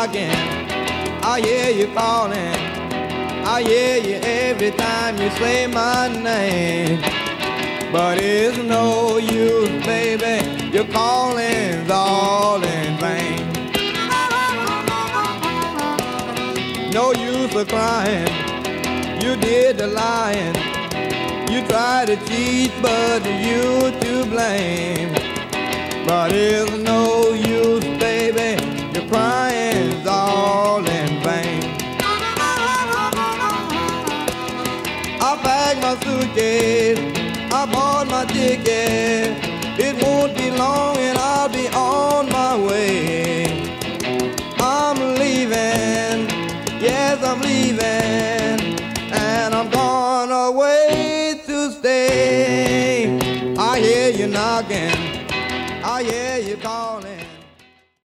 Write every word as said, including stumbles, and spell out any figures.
knocking, I hear you calling, I hear you every time you say my name. But it's no use, baby, your calling's all in vain. No use of crying, you did the lying, you tried to cheat, but you to blame. But it's no use, baby, your crying's all in vain. I packed my suitcase, I bought my ticket, it won't be long and I'll be on my way. I'm leaving, yes I'm leaving, and I'm gone away to stay. I hear you knocking, I hear you calling.